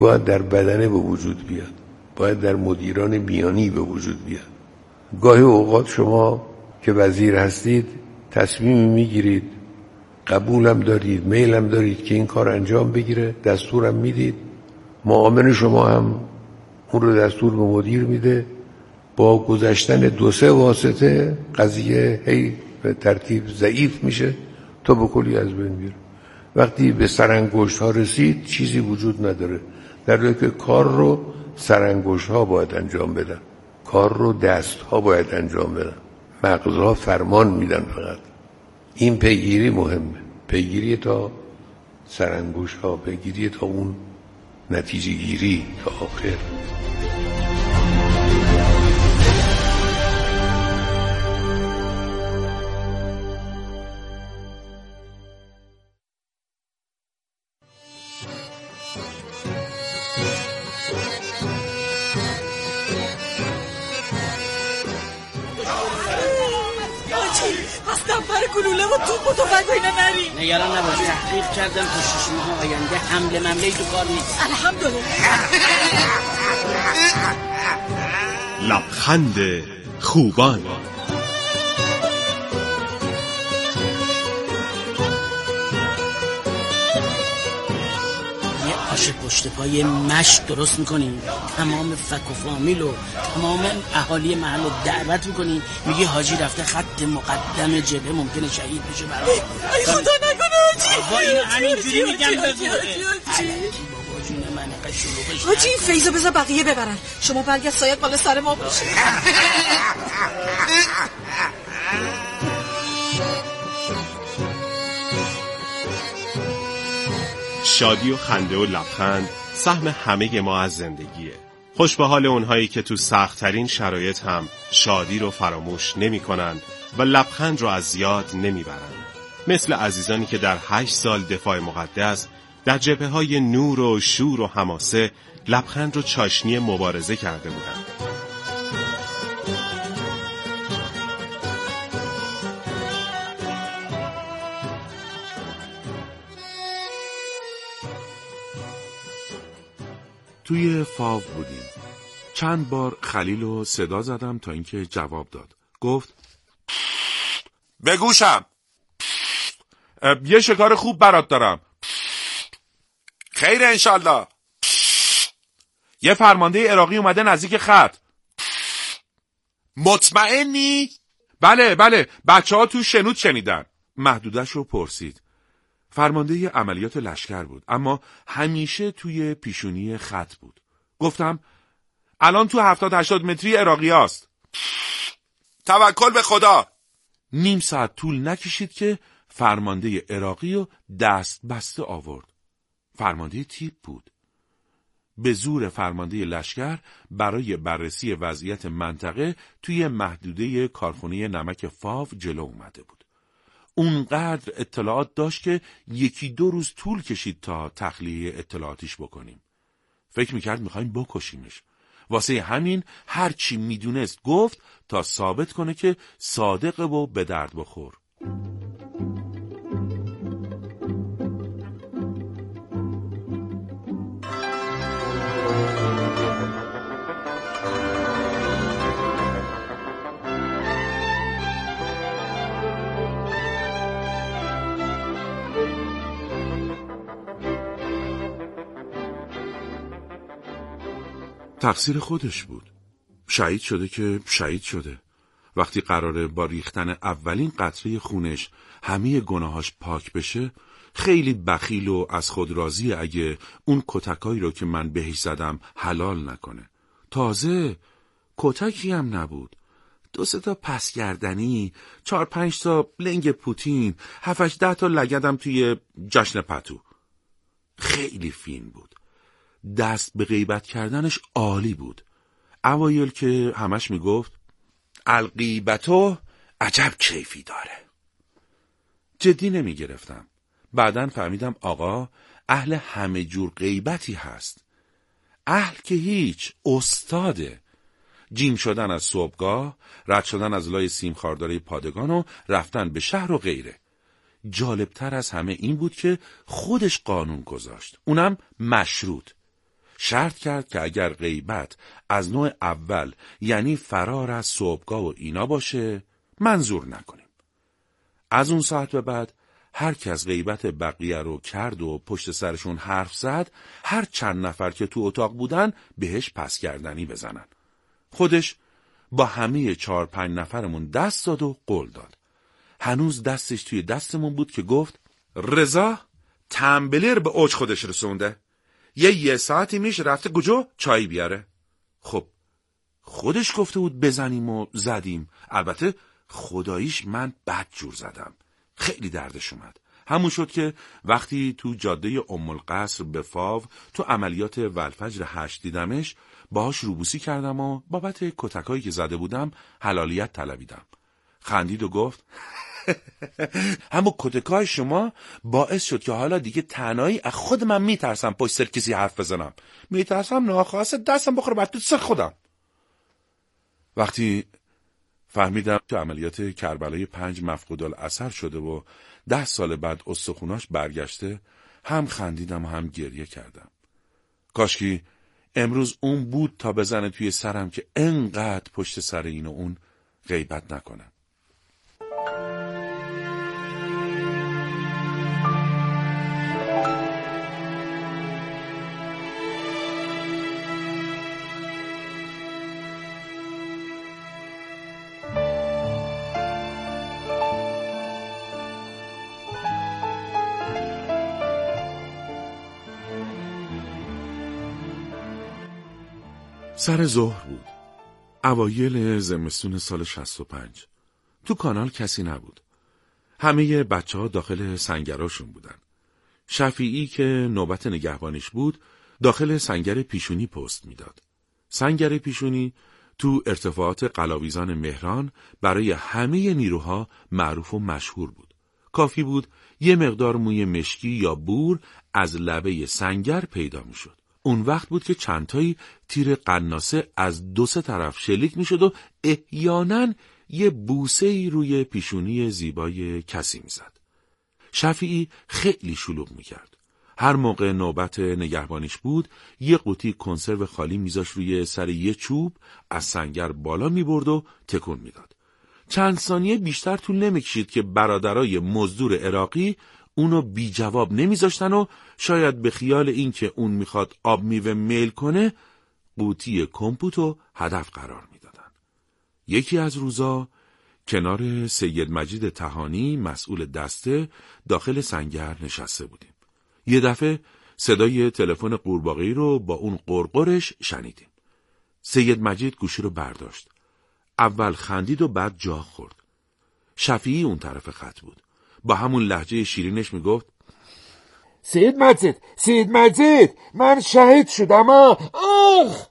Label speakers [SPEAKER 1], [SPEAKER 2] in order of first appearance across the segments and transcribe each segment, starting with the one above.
[SPEAKER 1] باید در بدنه به وجود بیاد، باید در مدیران میانی به وجود بیاد. گاهی اوقات شما که وزیر هستید تصمیمی میگیرید، قبولم دارید، میلم دارید که این کار انجام بگیره، دستورم میدید، معاون شما هم اون رو دستور به مدیر میده. با گذشتن 2-3 واسطه قضیه هی به ترتیب ضعیف میشه تا به کلی از بین میره. وقتی به سرانگشت ها رسید چیزی وجود نداره، در حالی که کار رو سرانگشت ها باید انجام بدن، کار رو دست ها باید انجام بدن، مغزها فرمان میدن. فقط این پیگیری مهمه، پیگیری تا سرانگشت ها، پیگیری تا اون نتیجه گیری تا آخر.
[SPEAKER 2] نگران نباش، تحقیق کردم تا 6 ماه آینده حمله ممله تو کار نیست.
[SPEAKER 3] الحمدلله.
[SPEAKER 4] لبخند خوبان.
[SPEAKER 2] یه آش پشت پای مشت درست میکنیم، تمام فک و فامیل و تمام اهالی محل رو دعوت میکنیم، میگی حاجی رفته خط مقدم جبهه ممکنه شهید بشه.
[SPEAKER 3] ای خدا نکنه حاجی.
[SPEAKER 2] با اینو همینجوری میگم
[SPEAKER 3] حاجی این فیضو بذار بقیه ببرن، شما برگرد سایت بالا سر ما باشه.
[SPEAKER 4] شادی و خنده و لبخند سهم همه ما از زندگیه. خوش به حال اونهایی که تو سخت‌ترین شرایط هم شادی رو فراموش نمی‌کنن و لبخند رو از یاد نمیبرن. مثل عزیزانی که در 8 سال دفاع مقدس در جبهه‌های نور و شور و حماسه لبخند رو چاشنی مبارزه کرده بودند.
[SPEAKER 5] توی فاو بودیم. چند بار خلیل رو صدا زدم تا اینکه جواب داد. گفت
[SPEAKER 6] بگوشم.
[SPEAKER 5] یه شکار خوب برات دارم.
[SPEAKER 6] خیر انشالله.
[SPEAKER 5] یه فرمانده عراقی اومده نزدیک خط.
[SPEAKER 6] مطمئنی؟
[SPEAKER 5] بله بچه ها تو شنود شنیدن. محدودش رو پرسید. فرمانده عملیات لشکر بود، اما همیشه توی پیشونی خط بود. گفتم الان تو 70-80 متری عراقی هست.
[SPEAKER 6] توکل به خدا.
[SPEAKER 5] نیم ساعت طول نکشید که فرمانده عراقی رو دست بسته آورد. فرمانده تیپ بود. به زور فرمانده لشکر برای بررسی وضعیت منطقه توی محدوده کارخونه نمک فاو جلو اومده بود. اونقدر اطلاعات داشت که 1-2 روز طول کشید تا تخلیه اطلاعاتیش بکنیم. فکر میکرد میخوایم بکشیمش. واسه همین هر چی میدونست گفت تا ثابت کنه که صادقه و به درد بخور. تقصیر خودش بود. شهید شده که شهید شده. وقتی قراره با ریختن اولین قطره خونش همه گناهاش پاک بشه، خیلی بخیل و از خود راضیه اگه اون کتکایی رو که من بهش زدم حلال نکنه. تازه کتکی هم نبود. 2-3 تا پسگردنی، 4-5 تا لنگ پوتین، 7-8 تا لگدم توی جشن پتو. خیلی فین بود. دست به غیبت کردنش عالی بود. اوایل که همش میگفت الغیبتو عجب کیفی داره. جدی نمی گرفتم. بعدن فهمیدم آقا اهل همه جور غیبتی هست. اهل که هیچ، استاده. جیم شدن از صبحگاه، رد شدن از لای سیم خارداره پادگان و رفتن به شهر و غیره. جالبتر از همه این بود که خودش قانون گذاشت. اونم مشروط. شرط کرد که اگر غیبت از نوع اول یعنی فرار از صبحگاه و اینا باشه منظور نکنیم. از اون ساعت به بعد هر کس غیبت بقیه رو کرد و پشت سرشون حرف زد، هر چند نفر که تو اتاق بودن بهش پس گردنی بزنن. خودش با همه 4-5 نفرمون دست داد و قول داد. هنوز دستش توی دستمون بود که گفت رضا تنبلیر به اوج خودش رسونده. یه ساعتی میشه رفته کجا چای بیاره. خب خودش گفته بود بزنیم و زدیم. البته خداییش من بد جور زدم. خیلی دردش اومد. همون شد که وقتی تو جاده ام القصر به فاو تو عملیات والفجر 8 دیدمش، باهاش روبوسی کردم و بابت کتکایی که زده بودم حلالیت طلبیدم. خندید و گفت همون کتکای شما باعث شد که حالا دیگه تنهایی از خود من میترسم پشت سر کسی حرف بزنم. میترسم ناخواسته دستم بخوره بعد تو سر خودم. وقتی فهمیدم تو عملیات کربلای 5 مفقود الاثر شده و 10 سال بعد استخوناش برگشته، هم خندیدم و هم گریه کردم. کاشکی امروز اون بود تا بزنه توی سرم که انقدر پشت سر این و اون غیبت نکنم. سر ظهر بود. اوایل زمستون سال 65. تو کانال کسی نبود. همه بچه‌ها داخل سنگراشون بودن. شفیعی که نوبت نگهبانیش بود داخل سنگر پیشونی پست میداد. سنگر پیشونی تو ارتفاعات قلاویزان مهران برای همه نیروها معروف و مشهور بود. کافی بود یه مقدار موی مشکی یا بور از لبه سنگر پیدا میشد. اون وقت بود که چندتایی تیر قناصه از 2-3 طرف شلیک میشد و احیانا یه بوسه‌ای روی پیشونی زیبای کسی میزد. شفیعی خیلی شلوغ میکرد. هر موقع نوبت نگهبانیش بود یه قوطی کنسرو خالی میذاش روی سر یه چوب، از سنگر بالا میبرد و تکون میداد. چند ثانیه بیشتر طول نمیکشید که برادرای مزدور عراقی اونو بی جواب نمیذاشتن و شاید به خیال این که اون میخواد آب میوه میل کنه قوطی کمپوتو هدف قرار میدادن. یکی از روزا کنار سید مجید طحانی مسئول دسته داخل سنگر نشسته بودیم. یه دفعه صدای تلفن قورباغه‌ای رو با اون قرقرش شنیدیم. سید مجید گوشی رو برداشت. اول خندید و بعد جا خورد. شفیعی اون طرف خط بود. با همون لهجه شیرینش میگفت
[SPEAKER 7] سید مجید من شهید شدم. آخ.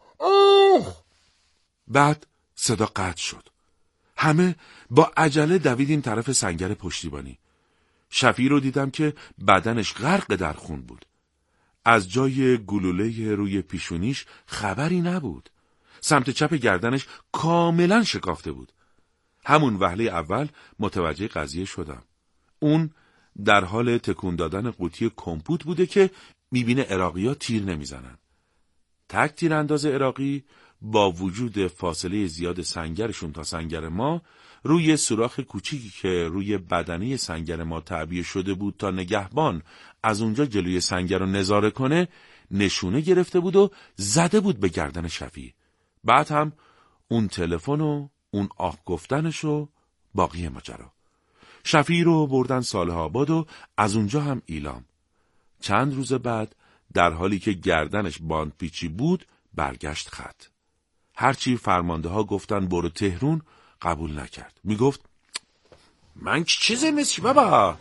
[SPEAKER 5] بعد صدا قطع شد. همه با عجله دویدیم طرف سنگر پشتیبانی. شفیعی رو دیدم که بدنش غرق در خون بود. از جای گلوله روی پیشونیش خبری نبود. سمت چپ گردنش کاملا شکافته بود. همون وهله اول متوجه قضیه شدم. اون در حال تکون دادن قوطی کمپوت بوده که میبینه عراقی‌ها تیر نمیزنن. تک تیرانداز عراقی با وجود فاصله زیاد سنگرشون تا سنگر ما روی سوراخ کوچیکی که روی بدنه سنگر ما تعبیه شده بود تا نگهبان از اونجا جلوی سنگر رو نظاره کنه نشونه گرفته بود و زده بود به گردن شفیع. بعد هم اون تلفن و اون آه گفتنش و باقی ماجرا. شفیع رو بردن صالح آباد و از اونجا هم ایلام. چند روز بعد در حالی که گردنش باندپیچی بود برگشت خط. هرچی فرمانده ها گفتن برو تهرون قبول نکرد. میگفت من چیزی نیست بابا.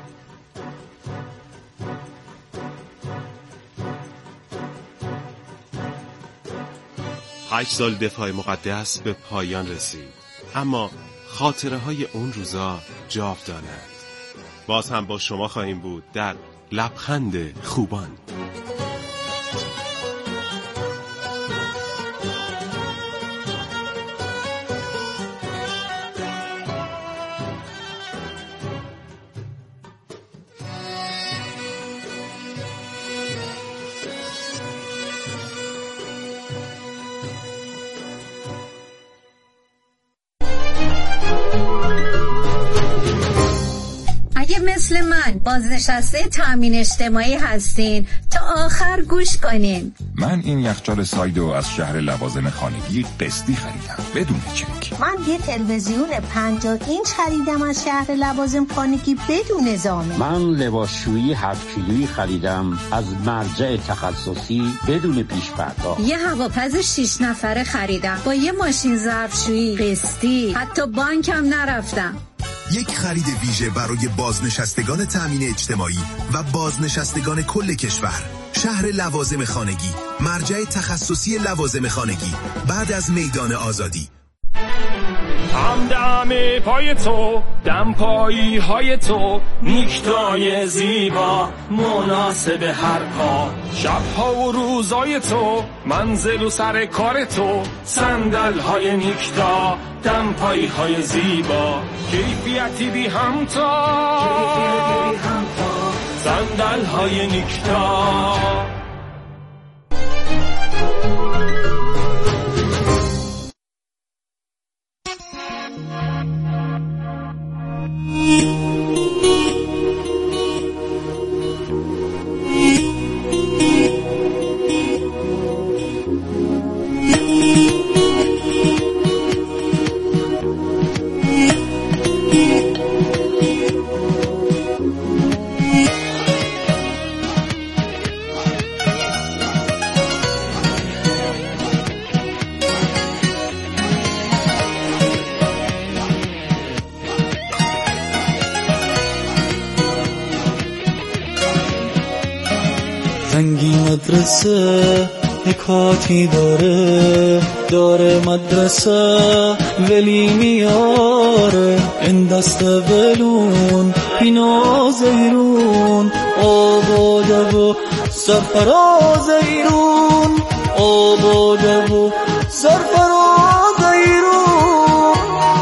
[SPEAKER 4] 8 سال دفاع مقدس به پایان رسید، اما خاطره های اون روزا جاودانند. باز هم با شما خواهیم بود در لبخند خوبان.
[SPEAKER 8] مثل من بازنشسته تامین اجتماعی هستین تا آخر گوش کنین.
[SPEAKER 9] من این یخچال سایدو از شهر لوازم خانگی قسطی خریدم بدون چک.
[SPEAKER 10] من یه تلویزیون 50 اینچ خریدم از شهر لوازم خانگی بدون ضامن.
[SPEAKER 11] من لباسشویی 7 کیلویی خریدم از مرجع تخصصی بدون پیش پرداخت.
[SPEAKER 8] یه هواپز 6 نفره خریدم با یه ماشین ظرفشویی قسطی، حتی بانکم نرفتم.
[SPEAKER 12] یک خرید ویژه برای بازنشستگان تامین اجتماعی و بازنشستگان کل کشور. شهر لوازم خانگی، مرجع تخصصی لوازم خانگی، بعد از میدان آزادی.
[SPEAKER 13] همدم پای تو، دمپایی های تو، نیکتای زیبا مناسب هر پا، شبها و روزای تو، منزل و سر کار تو، صندل های نیکتا، دمپایی های زیبا، کیفیتی بی همتا، صندل های نیکتا.
[SPEAKER 14] زنگی مدرسه نکاتی داره مدرسه ولی میاره این دست ولون پینا زیرون آباده و سرفراز ایرون آباده و سرفراز ایرون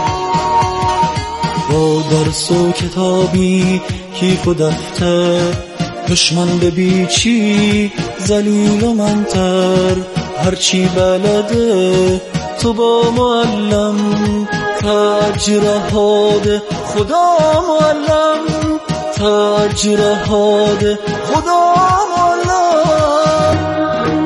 [SPEAKER 14] با درس و کتابی کیف و دفتر دشمن ببیچی ذلیل و منتر هرچی بلده تو با معلم تجرهاد خدا معلم تجرهاد خدا معلم.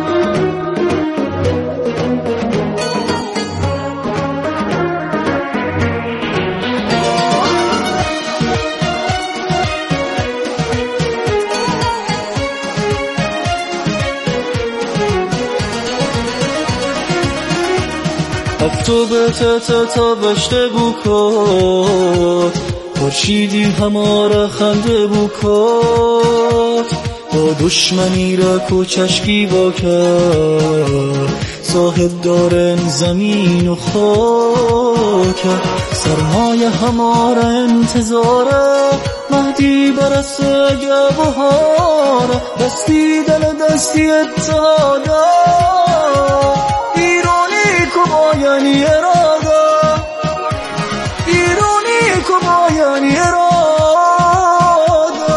[SPEAKER 14] اکتوبر تا بشته بوکات خورشیدی هماره خنده بوکات با دشمنی را کوچشکی باکر صاحب دارن زمین و خاک سرمایه هماره انتظاره مهدی برسه گبهاره دستی دل دستی اتحاده یعنی اراده ایرانی کما یعنی اراده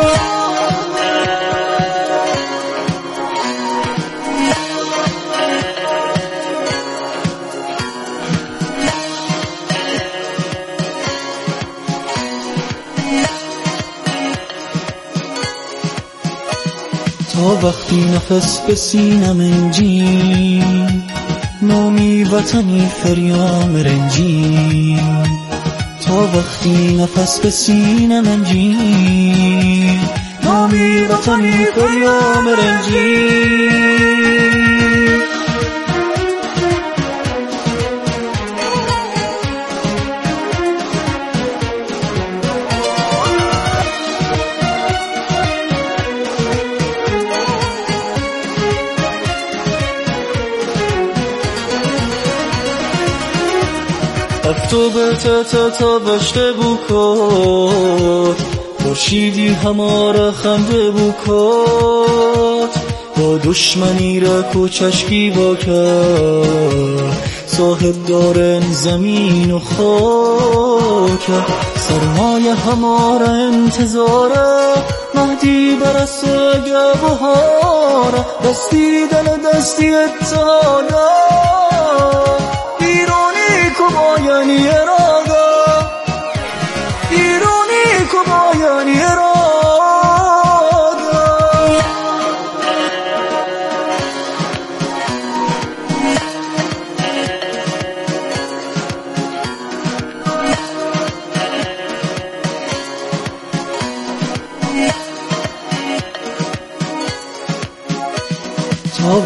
[SPEAKER 14] تا وقتی نفس به سینم انجین نامی وطنی فریام رنجی تا وقتی نفس به سینه منجی نامی وطنی فریام رنجی. اکتوبر تا بشته بوکات خورشیدی هماره خنده بوکات با دشمنی را کوچشکی باکر صاحب دارن زمین و خاک سرمایه هماره انتظاره مهدی برسه گبهاره دستی دل دستی اتحاده ایرانی کما یعنی اراده ایرانی کما یعنی اراده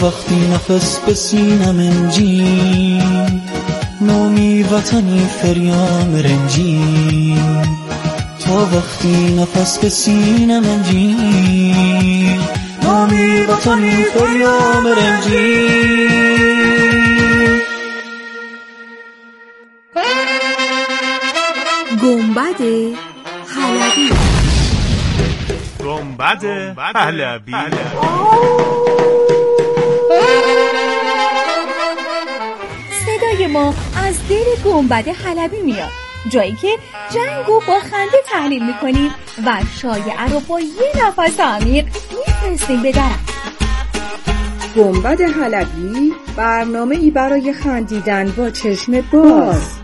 [SPEAKER 14] وقتی نفس به سینم انجی، نامی وطنی فریام رنجی. تا وقتی نفس به سینم انجی، نامی وطنی فریام رنجی.
[SPEAKER 15] گنبد حلبی.
[SPEAKER 16] گنبد حلبی.
[SPEAKER 17] صدای ما از دل گنبد حلبی میاد، جایی که جنگو با خنده تحلیل میکنیم و شایعه رو با یه نفس عمیق میفرستیم به درم.
[SPEAKER 15] گنبد حلبی، برنامه‌ای برای خندیدن با چشم باز.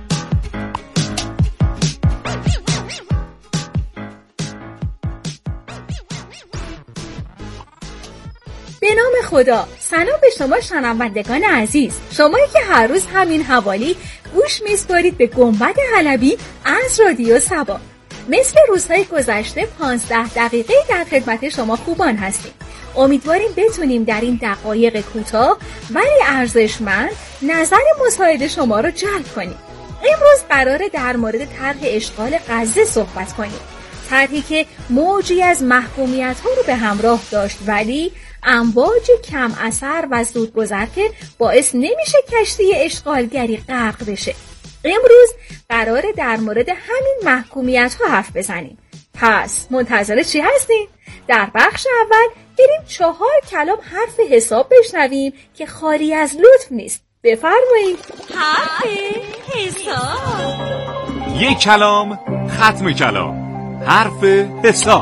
[SPEAKER 17] به نام خدا، سلام به شما شنوندگان عزیز، شمایی که هر روز همین حوالی گوش میسپارید به گنبد حلبی از رادیو سبا. مثل روزهای گذشته 15 دقیقه در خدمت شما خوبان هستیم. امیدواریم بتونیم در این دقایق کوتاه ولی ارزشمند نظر مساعد شما رو جلب کنیم. امروز قراره در مورد طرح اشغال غزه صحبت کنیم. طرحی که موجی از محکومیت‌ها رو به همراه داشت ولی امواج کم اثر و زودگذر که باعث نمیشه کشتی اشغالگری غرق بشه. امروز قراره در مورد همین محکومیت‌ها حرف بزنیم. پس منتظر چی هستین؟ در بخش اول بریم 4 کلام حرف حساب بشنویم که خالی از لطف نیست. بفرمایید.
[SPEAKER 15] حرف حساب.
[SPEAKER 16] 1 کلام ختم کلام. حرف حساب.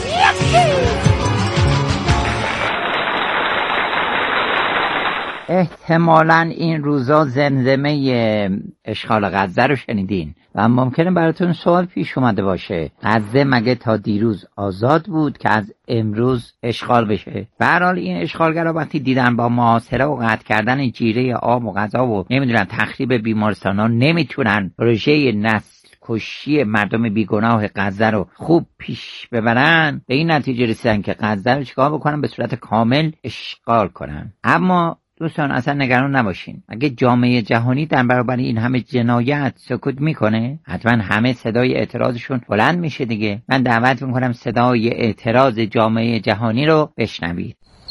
[SPEAKER 18] احتمالاً این روزا زمزمه اشغال غزه رو شنیدین و ممکنه براتون سوال پیش اومده باشه، غزه مگه تا دیروز آزاد بود که از امروز اشغال بشه؟ به هر حال این اشغالگرا وقتی دیدن با محاصره و قطع کردن جیره آب و غذا و نمیدونم تخریب بیمارستانا نمیتونن پروژه نسل کشی مردم بیگناه غزه رو خوب پیش ببرن، به این نتیجه رسیدن که غزه رو چیکار بکنن؟ به صورت کامل اشغال کنن. اما دوستان اصلا نگران نباشین، اگه جامعه جهانی در برابر این همه جنایت سکوت میکنه، حتما همه صدای اعتراضشون بلند میشه دیگه. من دعوت میکنم صدای اعتراض جامعه جهانی رو بشنوید.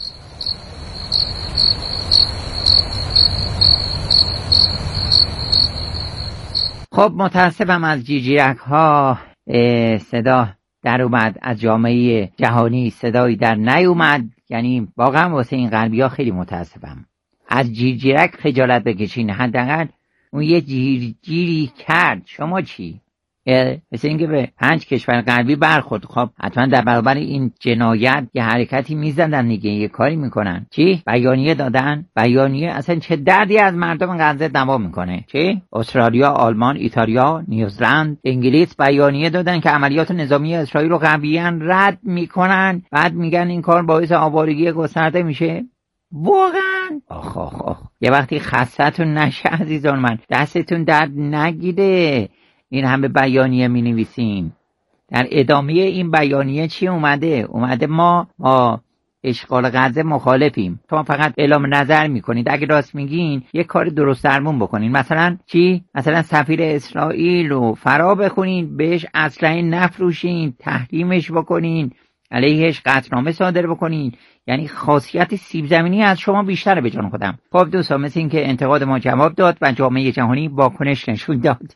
[SPEAKER 18] خب متاسفم از جیجیرک ها صدا در اومد، از جامعه جهانی صدایی در نیومد. یعنی واقعا واسه این غربی ها خیلی متاسفم. از جیرجیرک خجالت بکشین، حداقل اون یه جیری کرد، شما چی؟ مثل اینکه به 5 کشور غربی برخورد. خب حتما در برابر این جنایت یه حرکتی میزدن دیگه، یه کاری میکنن. چی؟ بیانیه دادن؟ بیانیه اصلا چه دردی از مردم غزه دوا میکنه؟ چی؟ استرالیا، آلمان، ایتالیا، نیوزلند، انگلیس بیانیه دادن که عملیات نظامی اسرائیل رو قویاً رد میکنن، بعد میگن این کار باعث آوارگی گسترده میشه. واقعا آخ یه وقتی خستتون نشه عزیزان من، دستتون درد نگیره این همه بیانیه می نویسین. در ادامه این بیانیه چی اومده ما اشغال غزه مخالفیم. شما فقط اعلام نظر میکنید. اگه راست میگین یه کار درست درمون بکنین. مثلا چی؟ مثلا سفیر اسرائیل رو فرا بخونین، بهش اسلحه نفروشین، تحریمش بکنین، علیهش قطعنامه صادر بکنین. یعنی خاصیت سیب زمینی از شما بیشتره به جان خودم. خب دوستان، مثل این که انتقاد ما جواب داد و جامعه جهانی واکنش نشون داد.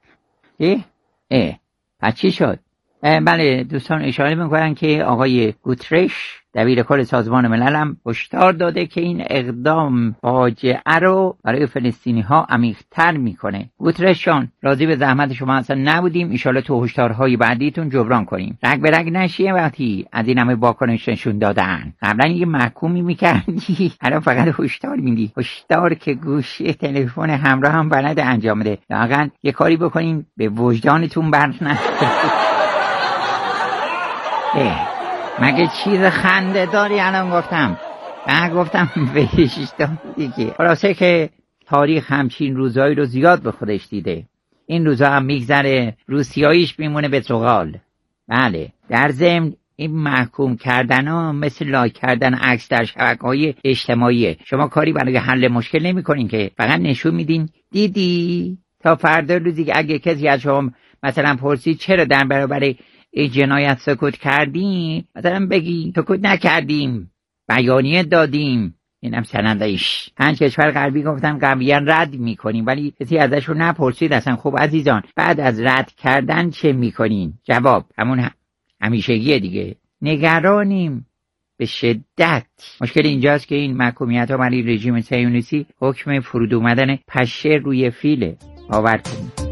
[SPEAKER 18] پس چی شد؟ بله دوستان، اشاره میکنن که آقای گوترش دبیر کل سازمان ملل هم هشدار داده که این اقدام فاجعه رو برای فلسطینی ها عمیق‌تر میکنه. گوترش جان، راضی به زحمت شما اصلا نبودیم، ان شاءالله تو هشدارهای بعدیتون جبران کنیم. رگ به رگ نشیه وقتی از این همه واکنش نشون دادن. قبلا یه محکومی میکردی، الان فقط هشدار میدی. هشدار که گوشی تلفن همراه هم بلد انجام بده. واقعا یه کاری بکنین به وجدانتون برنخوره. مگه چیز خنده داری الان گفتم؟ من گفتم بهش دیگه. خلاصه که تاریخ همچین روزایی رو زیاد به خودش دیده. این روزا هم میگذره، روسیاییش میمونه به زغال. بله، در ضمن این محکوم کردن ها مثل لایک کردن عکس در شبکه‌های اجتماعی. شما کاری برای حل مشکل نمی‌کنین که فقط نشون میدین دیدی. تا فردا روزی اگه کسی از شما مثلا پرسید چرا در برابر این جنایت سکوت کردیم، مثلا بگی سکوت نکردیم، بیانیه دادیم. اینم سنندش 5 کشور غربی گفتن قویا رد میکنیم، ولی کسی ازشون نپرسید اصلا. خب عزیزان، بعد از رد کردن چه میکنین؟ جواب همون همیشگیه دیگه، نگرانیم به شدت. مشکل اینجاست که این محکومیت ها برای رژیم صهیونیستی حکم فرود اومدن پشه روی فیله. باور کنید.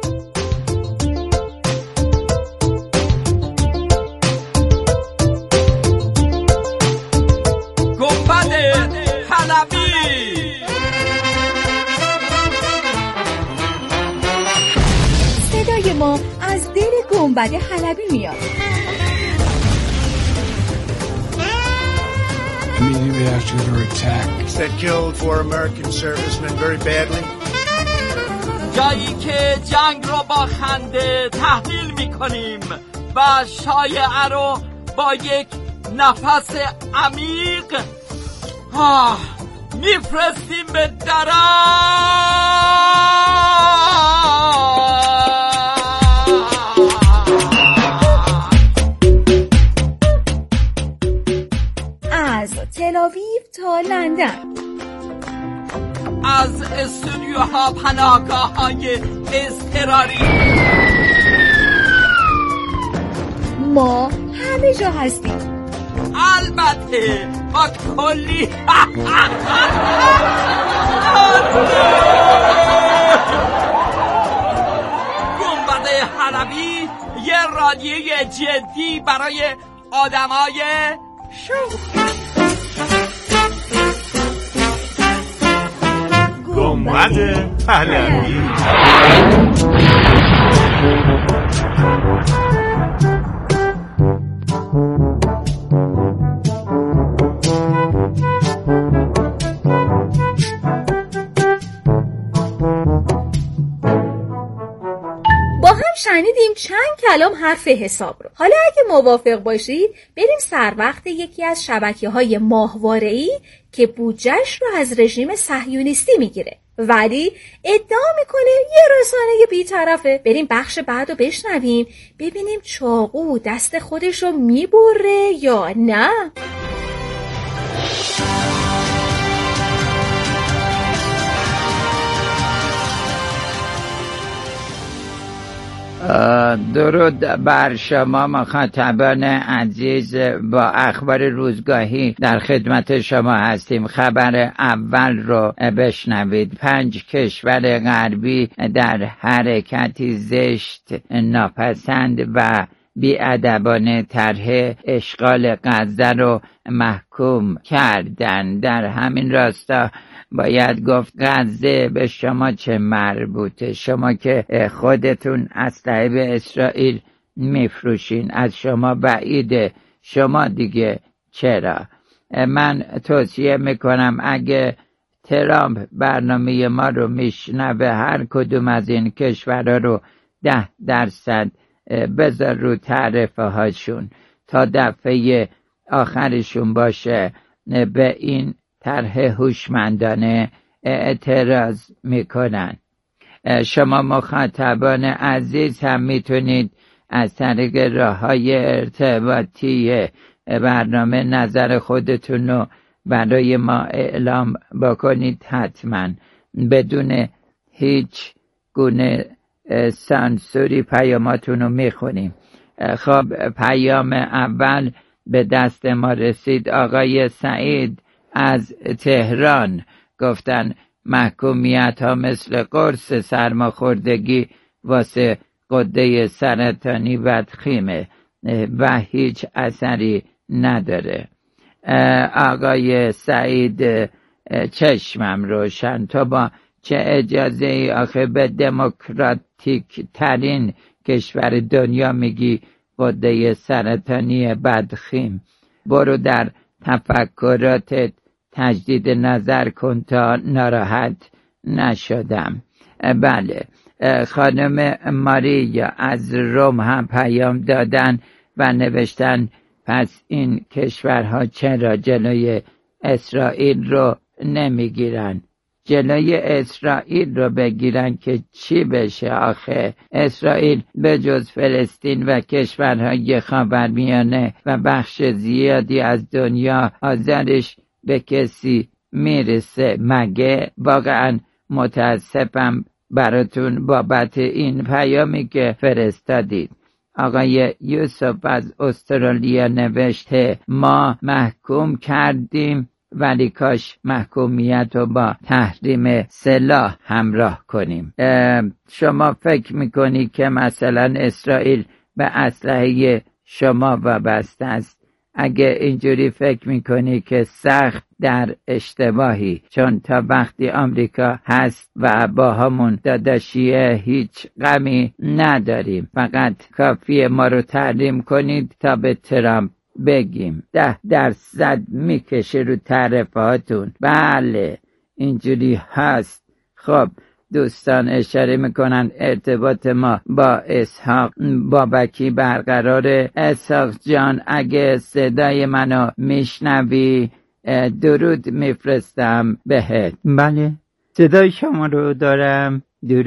[SPEAKER 17] صدای ما از دل گنبد حلبی میاد.
[SPEAKER 19] Immediate reaction to attack that killed 4 American servicemen very badly.
[SPEAKER 20] جایی که جنگ رو با خنده تحلیل میکنیم و شایعه رو با یک نفس عمیق میفرستیم به
[SPEAKER 17] از تل‌آویو تا لندن،
[SPEAKER 20] از استودیوها پناهگاه‌های اضطراری،
[SPEAKER 17] ما همه جا هستیم.
[SPEAKER 20] البته با کلی گنبد حلبی، یه رادیوی جدی برای آدمای شوخ.
[SPEAKER 16] گنبد حلبی.
[SPEAKER 17] شنیدیم چند کلام حرف حساب رو. حالا اگه موافق باشید بریم سر وقت یکی از شبکه‌های ماهواره‌ای که بودجه‌اش رو از رژیم صهیونیستی میگیره ولی ادعا میکنه یه رسانه بی‌طرفه. بریم بخش بعد رو بشنویم ببینیم چاقو دست خودش رو میبره یا نه.
[SPEAKER 18] درود بر شما مخاطبان عزیز، با اخبار روزگاهی در خدمت شما هستیم. خبر اول رو بشنوید. 5 کشور غربی در حرکتی زشت، ناپسند و بی‌ادبانه طرح اشغال غزه رو محکوم کردند. در همین راستا باید گفت غزه به شما چه مربوطه؟ شما که خودتون اسلحه به اسرائیل میفروشین، از شما بعیده. شما دیگه چرا؟ من توصیه میکنم اگه ترامپ برنامه ما رو میشنوه هر کدوم از این کشورها رو 10% بذار رو تعرفه هاشون تا دفعه آخرشون باشه به این طرح هوشمندانه اعتراض میکنن. شما مخاطبان عزیز هم میتونید از طریق راه‌های ارتباطی برنامه نظر خودتون رو برای ما اعلام بکنید، حتما بدون هیچ گونه سانسوری پیاماتون رو میخونیم. خب پیام اول به دست ما رسید. آقای سعید از تهران گفتن محکومیت ها مثل قرص سرماخوردگی واسه غده سرطانی بدخیمه و هیچ اثری نداره. آقای سعید چشمم روشن، تو با چه اجازه ای آخه به دموکراتیک ترین کشور دنیا میگی غده سرطانی بدخیم؟ برو در تفکراتت تجدید نظر کن تا ناراحت نشدم. بله، خانم ماریا از روم هم پیام دادن و نوشتن پس این کشورها چرا جلوی اسرائیل رو نمیگیرن؟ جلوی اسرائیل رو بگیرن که چی بشه آخه؟ اسرائیل به جز فلسطین و کشورهای خاورمیانه و بخش زیادی از دنیا آذرش به کسی میرسه مگه؟ واقعا متاسفم براتون بابت این پیامی که فرستادید. آقای یوسف از استرالیا نوشته ما محکوم کردیم ولی کاش محکومیت رو با تحریم سلاح همراه کنیم. شما فکر میکنی که مثلا اسرائیل به اسلحه شما وابسته است؟ اگه اینجوری فکر میکنی که سخت در اشتباهی، چون تا وقتی آمریکا هست و با همون داداشیه هیچ غمی نداریم. فقط کافیه ما رو تحریم کنید تا به ترامپ بگیم 10% میکشه رو تعرفهاتون. بله اینجوری هست. خب دوستان اشاره میکنن ارتباط ما با اسحاق بابکی برقراره. اسحاق جان اگه صدای منو میشنوی درود میفرستم بهت. بله صدای شما رو دارم.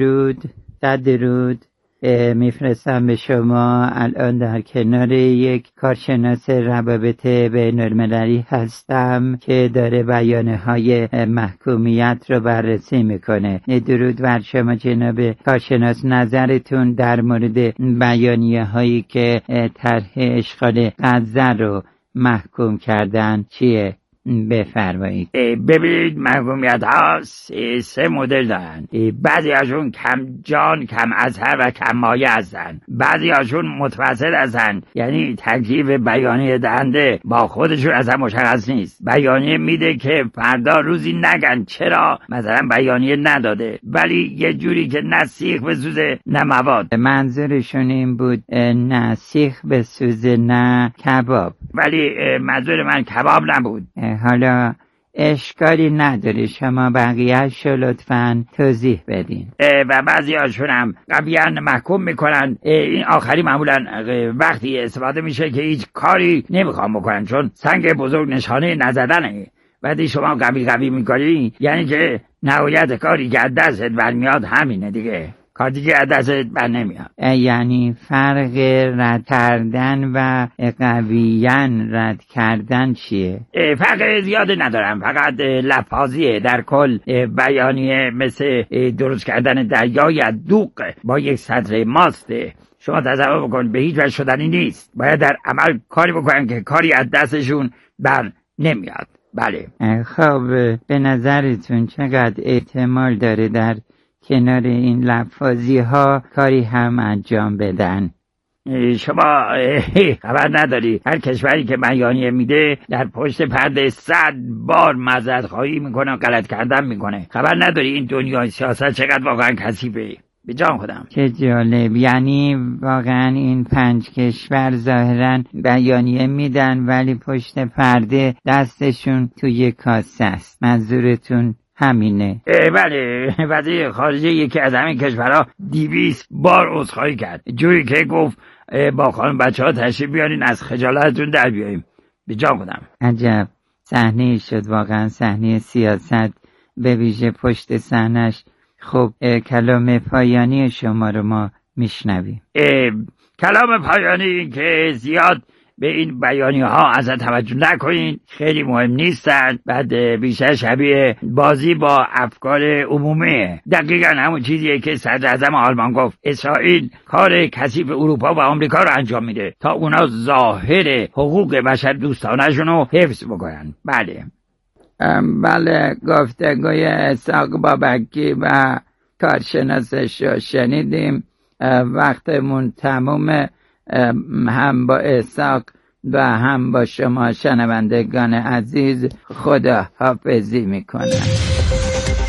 [SPEAKER 18] درود میفرستم به شما. الان در کنار یک کارشناس روابط بین‌المللی هستم که داره بیانیه های محکومیت رو بررسی میکنه. درود بر شما جناب کارشناس. نظرتون در مورد بیانیه هایی که طرح اشغال غزه رو محکوم کردن چیه؟ بفرمایید.
[SPEAKER 21] ببینید محکومیت ها 3 مدل دارن. بعضی هاشون کم جان، کم اثر و کم مایه هستن. بعضی هاشون متوسط هستن، یعنی تکلیف بیانیه دهنده با خودشون اصلا مشخص نیست. بیانیه میده که فردا روزی نگن چرا مثلا بیانیه نداده، ولی یه جوری که نه سیخ بسوزه نه مواد.
[SPEAKER 18] منظورشون این بود نه سیخ بسوزه نه کباب.
[SPEAKER 21] ولی منظور من کباب نبود.
[SPEAKER 18] حالا اشکالی نداره، شما بقیه‌اش رو لطفاً توضیح بدین.
[SPEAKER 21] و بعضی هاشون هم قویاً محکوم میکنن. این آخری معمولاً وقتی استفاده میشه که هیچ کاری نمیخوام بکنن، چون سنگ بزرگ نشانه نزدنه. وقتی شما قوی میکنی یعنی که نهایت کاری که از دستت برمیاد همینه دیگه، کار دیگه از دستت بر نمیاد.
[SPEAKER 18] یعنی فرق رد کردن و قویاً رد کردن چیه؟
[SPEAKER 21] فرق زیاده ندارم، فقط لفاظیه. در کل بیانیه مثل درست کردن دریای از دوغ با یک سطر ماسته. شما تصور بکن به هیچ وجه شدنی نیست. باید در عمل کاری بکنن که کاری از دستشون بر نمیاد. بله.
[SPEAKER 18] خب به نظرتون چقدر احتمال داره در کنار این لفاظی ها کاری هم انجام بدن؟
[SPEAKER 21] شما خبر نداری هر کشوری که بیانیه میده در پشت پرده 100 بار معذرت خواهی میکنه و غلط کردن میکنه. خبر نداری این دنیای سیاست چقدر واقعا کثیفه. به جان خودم.
[SPEAKER 18] چه جالب. یعنی واقعا این 5 کشور ظاهرا بیانیه میدن ولی پشت پرده دستشون توی کاسه است. منظورتون همینه؟
[SPEAKER 21] بله. وزیر خارجه یکی از همین کشورها 200 بار عذرخواهی کرد، جوری که گفت با خانم بچه ها تشریف بیارین از خجالتتون در بیاییم. به جان خودم.
[SPEAKER 18] عجب صحنه شد واقعا، صحنه سیاست به ویژه پشت صحنش. خب کلام پایانی شما رو ما میشنویم.
[SPEAKER 21] کلام پایانی که زیاد به این بیانیه ها ازت توجه نکنین، خیلی مهم نیستن. بعد بیشتر شبیه بازی با افکار عمومیه. دقیقا همون چیزیه که صدر اعظم آلمان گفت اسرائیل کار کثیف اروپا و آمریکا رو انجام میده تا اونا ظاهر حقوق بشر دوستانشون رو حفظ بکنن. بله
[SPEAKER 18] گفتگوی اسحاق بابکی و کارشناسش رو شنیدیم. وقتمون تمومه. هم با اسحاق و هم با شما شنوندگان عزیز خدا حافظی میکنم.